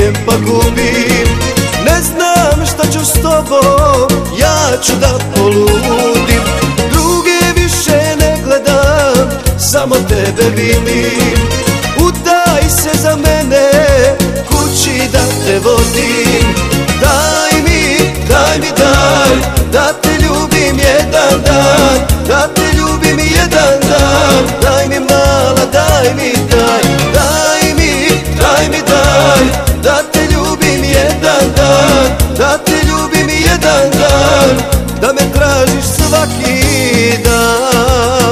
dobijem pa gubim. Ne znam šta ću s tobom, ja ću da poludim. Druge više ne gledam, samo tebe vidim. Udaj se za mene, kući da te vodim. Daj mi, da te ljubim jedan dan, da te ljubim jedan dan. Daj mi mala, daj mi, daj mi, da te ljubim jedan dan, da te ljubim jedan dan, da me tražiš svaki dan.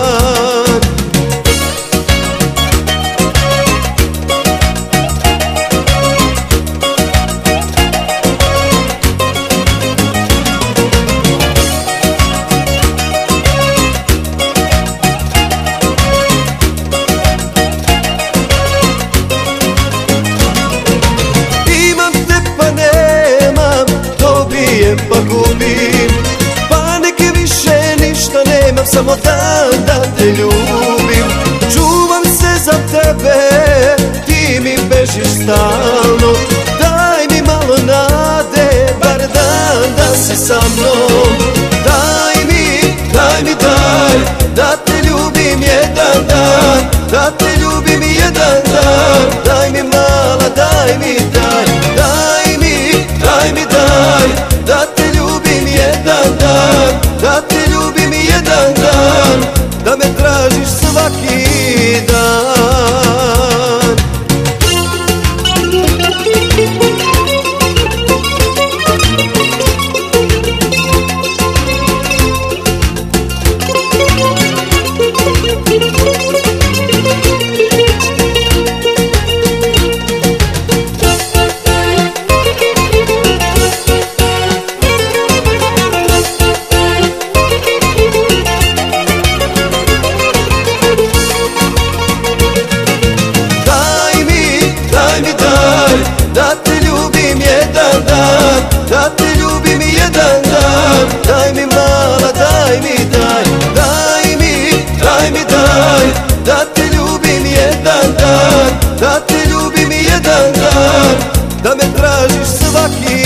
Pa gubim, pa neke više ništa nemam, samo da te ljubim. Čuvam se za tebe, ti mi bežiš stalno. Daj mi malo nade, bar dan da si sa mnom. Daj mi, da te ljubim jedan dan, da te ljubim jedan dan. Daj mi mala, daj mi, daj mi, da te ljubim jedan dan, da te ljubim jedan dan, da me tražiš svaki dan. Da te ljubim jedan dan, da te ljubim jedan dan. Daj mi mala, daj mi, daj mi, da te ljubim jedan dan, da te ljubim jedan dan, da me tražiš svaki